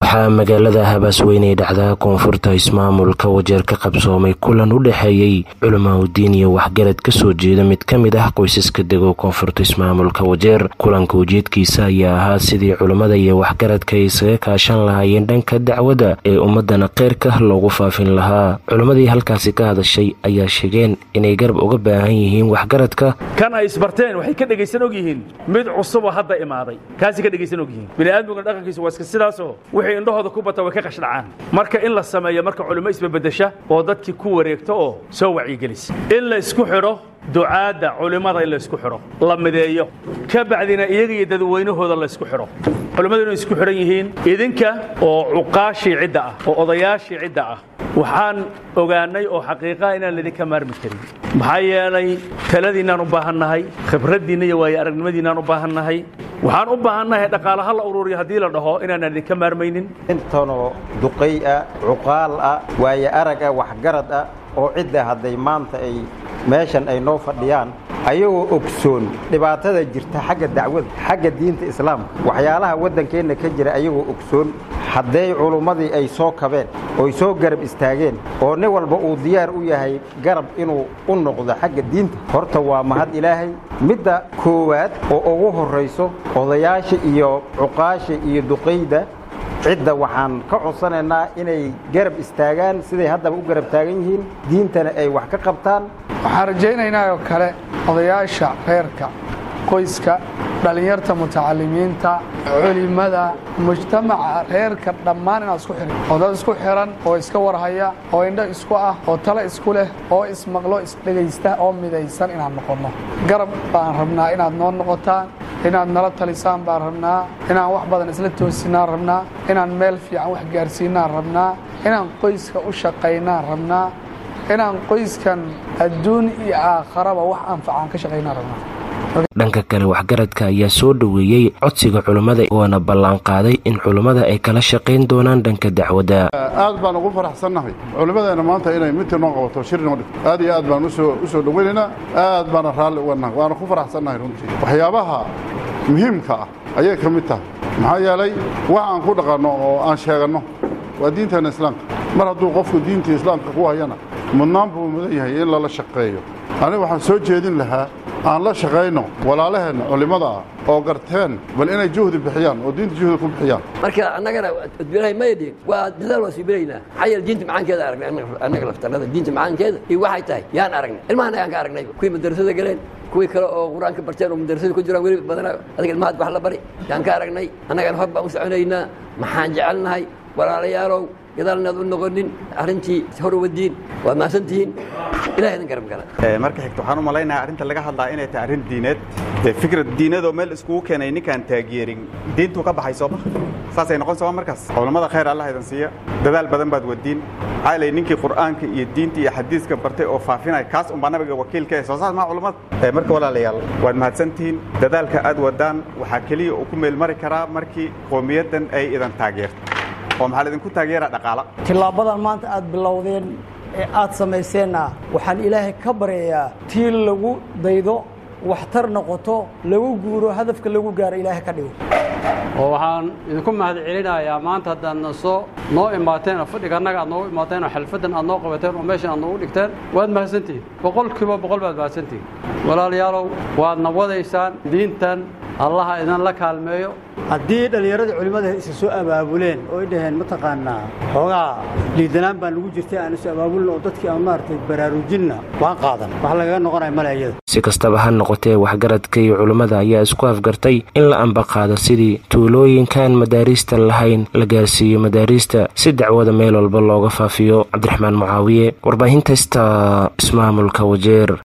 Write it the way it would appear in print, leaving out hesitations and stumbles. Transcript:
waxaa magaalada Habasweyne dhacda koonfurta ismaamulka Wajeer ka qabsoomay kulan u dhaxeeyay culimo diin iyo waxgarad ka soo jeeda mid kamid ah qoysaska dego koonfurta ismaamulka Wajeer. kulanka ujeedkiisa ayaa ahaa sidii culimada iyo waxgaradka ay isaga kaashan lahaayeen dhanka dacwada ee ummadana qeyrka loogu faafin lahaa. culimadii halkaasi ka hadashay ayaa sheegeen inay garab uga baahan yihiin waxgaradka kan ay isbarteen waxay ka dhageysan og yihiin mid cusub oo hadda imaaday kaasi ka dhageysan og yihiin bini'aadmiga dhaqankiisa waa iska sidaas oo wixii indhahooda ku bata way ka qashdhacaan marka in la sameeyo marka culimo isbedesha oo dadkii ku wareegto oo soo wacyigelis in la isku xiro ducaada culimada in la isku xiro la mideeyo ka bacdina iyaga iyo dadweynahooda la isku xiro culimadu inay isku xiran yihiin idinka oo cuqaashi cidda ah oo odayaashii cidda ah waxaan ogaanay oo xaqiiqa inaan lidinka maarmi karin maxaa yeelay taladiinaan u baahannahay khibraddiinna iyo waayo aragnimadiinaan u baahannahay waxaan u baahannahay dhaqaalaha la ururiyo haddii la dhaho inaanan idinka maarmaynin intanoo duqay ah cuqaal ah waayo arag ah waxgarad ah oo cidda hadday maanta ay meeshan ay noo fadhiyaan ayagoo ogsoon dhibaatada jirta xagga dacwada xagga diinta islaamka waxyaalaha waddankeenna ka jira ayagoo ogsoon hadday culummadii ay soo kabeen oo soo garab istaageen oo nin walba uu diyaar u yahay garab inuu u noqdo xagga diinta horta waa mahad ilaahay midda koowaad oo ugu horrayso odayaasha iyo cuqaasha iyo duqayda cidda waxaan ka codsanaynaa inay garab istaagaan siday haddaba u garab taagan yihiin diintana ay wax ka qabtaan waxaan rajaynaynaa oo kale odayaasha reerka qoyska dhalinyarta mutacalimiinta culimada mujtamaca reerka dhammaan inaad isku xiran oo dad isku xiran oo iska warhaya oo indho isku ah oo talo isku leh oo ismaqlo isdhegaysta oo midaysan inaan noqonno garab baan rabnaa inaad noo noqotaan inaad nala talisaan baan rabnaa inaan wax badan isla toosinaan rabnaa inaan meel fiican wax gaarsiinaan rabnaa inaan qoyska u shaqaynaan rabnaa inaan qoyskan adduun iyo aakharaba wax anfacaan ka shaqaynaan rabnaa. dhanka kale waxgaradka ayaa soo dhaweeyay codsiga culimada oona ballan qaaday in culimada ay kala shaqayn doonaan dhanka dacwada. aad baan ugu faraxsanahay culimadeena maanta inay mid noo qabato shir noo dhigto aad iyo aad baan u soo dhaweynaynaa aad baan raalli u nahay waan ku faraxsanahay runtii waxyaabaha muhiimka ah ayay ka mid tahay maxaa yeelay wax aan ku dhaqanno oo aan sheeganno waa diinteena islaamka mar hadduu qofku diinta islaamka ku hayana mudnaan buu mudan yahay in lala shaqeeyo aniga waxaan soo jeedin lahaa aan la shaqayno walaalaheenna culimada ah oo garteen bal inay juhdi bixiyaan oo diinta juhdi ku bixiyaan marka annagana adbilahay maydin waa dadaal waa sibilayna xayal diinta macaankeeda aragnay annaga laftarnada diinta macaankeeda iyo waxay tahay yaan aragnay ilmahan ayaan ka aragnay kuwii madrasada galeen kuwii kale oo quraanka barteen oo madrasada ku jiraan weli badanaa adiga ilmahaad wax la bari yaan ka aragnay annagana hor baan u soconaynaa maxaan jecelnahay walaalayaalow gadaalnaad u noqonin arrintii hor wadiin waa maasantihiin ilaahay idin garab gala. marka xigta waxaan u malaynayaa arrinta laga hadlaa inay tahay arrin diineed fikrad diineed oo meel iskugu keenay ninkaan taageerin diintuu ka baxay soo bax saasay noqon soo markaas culimada khayr Allah idin siiya dadaal badan baad wadiin caalay ninkii quraanka iyo diinta iyo xadiiska bartay oo faafinay kaas un baa nabiga wakiilka ee soo saar ma culimada marka walaalayaal waad mahadsantihiin dadaalka aad wadaan waxa kaliya oo ku meel mari karaa markii qowmiyadan ay idan taageerto oo maxaa idinku taageera dhaqaala tilaabadan maanta aad bilowdeen ee aad samayseenna waxaan ilaahay ka baryayaa tii lagu daydo waxtar noqoto lagu guuro hadafka lagu gaaro ilaahay ka dhigo oo waxaan idinku mahad celinayaa maanta haddaad noo imaateen fadhiga annaga aad noogu imaateen oo xalfadan aad noo qabateen oo meeshan aad noogu dhigteen waad mahadsantihiin boqolkiiba boqol baad mahadsantihiin walaalayaalow waadna wadaysaan diintan allaha idin la kaalmeeyo haddii dhallinyarada culimmada isa soo abaabuleen oo ay dhaheen mataqaanaa xoogaa liidanaan baan lagu jirtay aan isu abaabulin oo dadkii aan maaragtay baraarujinna waan qaadan wax lagaga noqonaya male iyada si kastaba ha noqotee waxgaradka iyo culimmada ayaa isku afgartay in la ambaqaado sidii tuulooyinkaan madaariista lahayn la gaarsiiyo madaariista si dacwada meel walba looga faafiyo. cabdiraxmaan mucaawiye warbaahinta ismaamulka Wajeer.